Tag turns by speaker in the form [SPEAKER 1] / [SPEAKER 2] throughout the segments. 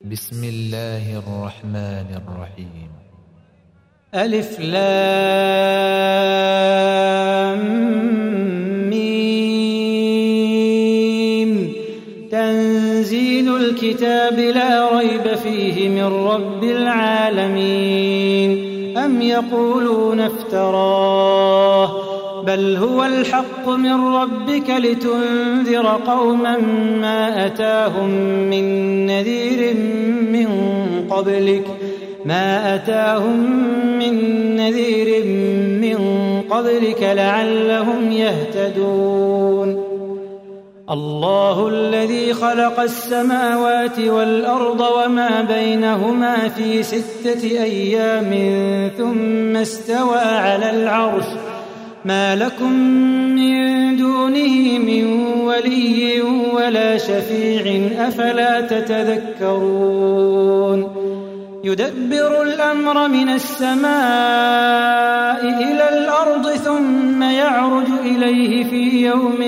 [SPEAKER 1] بسم الله الرحمن الرحيم.
[SPEAKER 2] ألف لام ميم. تنزيل الكتاب لا ريب فيه من رب العالمين. أم يقولون افتراه بل هو الحق من ربك لتنذر قوما ما أتاهم من نذير من قبلك لعلهم يهتدون. الله الذي خلق السماوات والأرض وما بينهما في 6 أيام ثم استوى على العرش ما لكم من دونه من ولي ولا شفيع أفلا تتذكرون. يدبر الأمر من السماء إلى الأرض ثم يعرج إليه في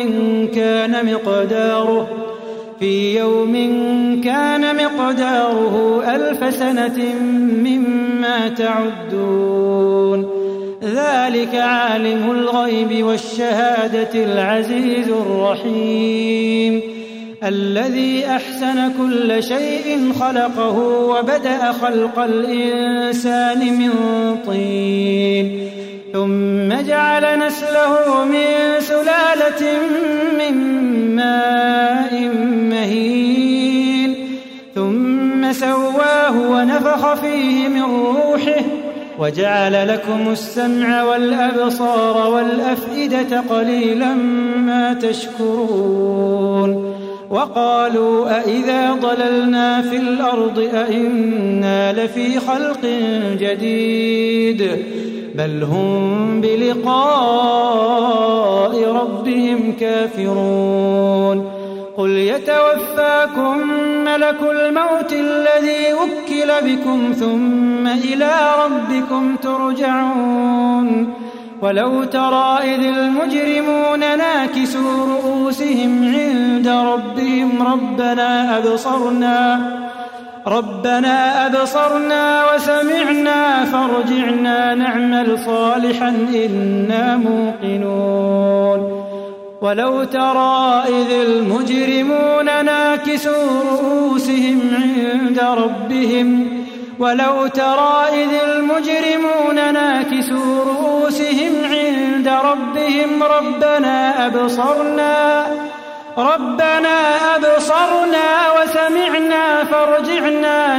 [SPEAKER 2] يوم كان مقداره 1000 سنة مما تعدون. ذلك عالم الغيب والشهادة العزيز الرحيم الذي أحسن كل شيء خلقه وبدأ خلق الإنسان من طين ثم جعل نسله من سلالة من ماء مهين ثم سواه ونفخ فيه من روحه وجعل لكم السمع والأبصار والأفئدة قليلا ما تشكرون. وقالوا أإذا ضللنا في الأرض أإنا لفي خلق جديد بل هم بلقاء ربهم كافرون. قل يتوفاكم ملك الموت الذي وكل بكم ثم إلى ربكم ترجعون. ولو ترى إذ المجرمون ناكسوا رؤوسهم عند ربهم ربنا أبصرنا وسمعنا فارجعنا نعمل صالحا إنا موقنون. ولو ترى إذ المجرمون ناكسوا رؤوسهم عند ربهم ربنا أبصرنا وسمعنا فارجعنا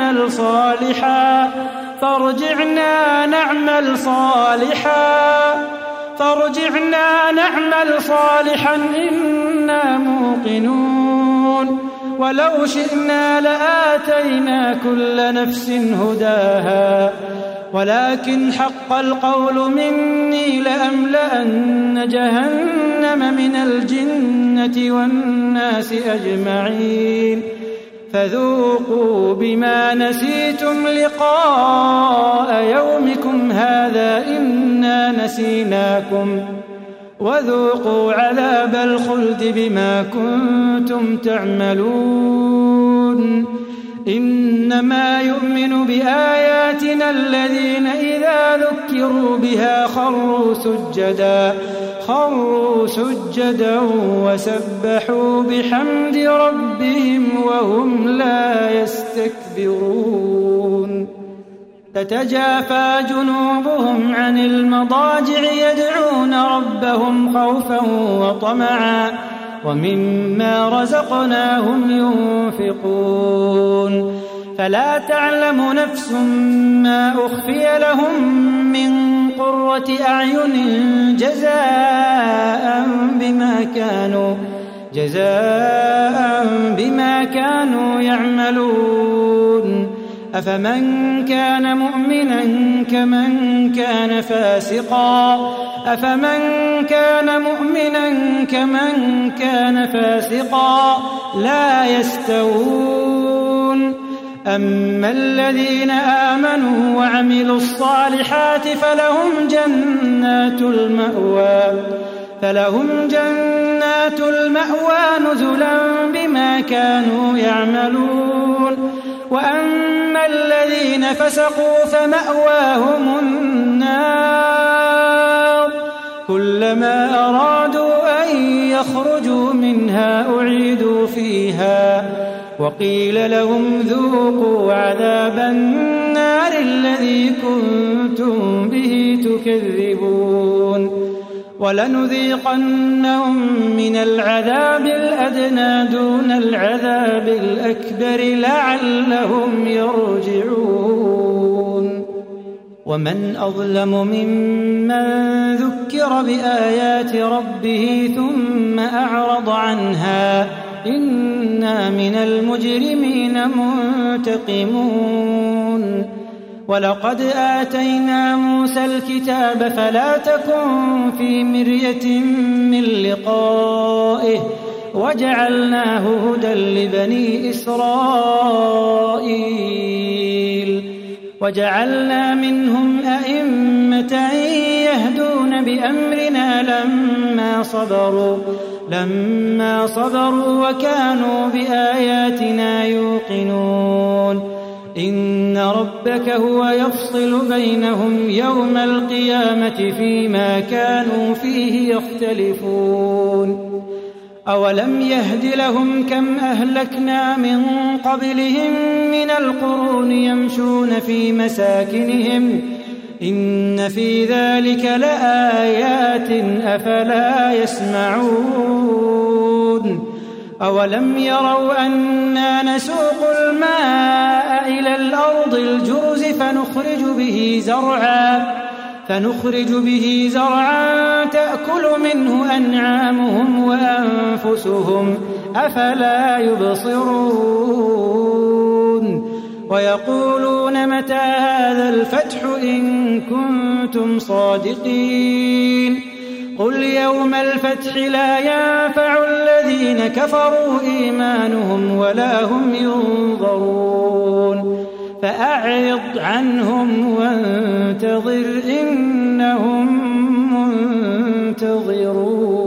[SPEAKER 2] نعمل صالحا إنا موقنون. ولو شئنا لآتينا كل نفس هداها ولكن حق القول مني لأملأن جهنم من الجنة والناس أجمعين. فذوقوا بما نسيتم لقاء يومكم هذا إنا نسيناكم وذوقوا عذاب الخلد بما كنتم تعملون. إنما يؤمن بآياتنا الذين إذا ذكروا بها خروا سجدا وسبحوا بحمد ربهم وهم لا يستكبرون. تتجافى جنوبهم عن المضاجع يدعون ربهم خوفا وطمعا ومما رزقناهم ينفقون. فلا تعلم نفس ما أخفي لهم من قرة أعين جزاء بما كانوا يعملون. أفمن كان مؤمنا كمن كان فاسقا لا يستوون. أما الذين آمنوا وعملوا الصالحات فلهم جنات المأوى نزلا بما كانوا يعملون. فسقوا فمأواهم النار كلما أرادوا أن يخرجوا منها أعيدوا فيها وقيل لهم ذوقوا عذاب النار الذي كنتم به تكذبون ولنذيقنهم من العذاب الأدنى دون العذاب الأكبر لعلهم يرجعون ومن أظلم ممن ذكر بآيات ربه ثم أعرض عنها إنا من المجرمين منتقمون ولقد آتينا موسى الكتاب فلا تكن في مرية من لقائه وجعلناه هدى لبني إسرائيل وجعلنا منهم أئمة يهدون بأمرنا لما صبروا وكانوا بآياتنا يوقنون إن ربك هو يفصل بينهم يوم القيامة فيما كانوا فيه يختلفون أولم يهد لهم كم أهلكنا من قبلهم من القرون يمشون في مساكنهم إن في ذلك لآيات أفلا يسمعون أولم يروا أنا نسوق الماء إلى الأرض الجرز فنخرج به زرعا تأكل منه أنعامهم وأنفسهم أفلا يبصرون ويقولون متى هذا الفتح إن كنتم صادقين قل يوم الفتح لا ينفع الذين كفروا إيمانهم ولا هم ينظرون فأعرض عنهم وانتظر إنهم منتظرون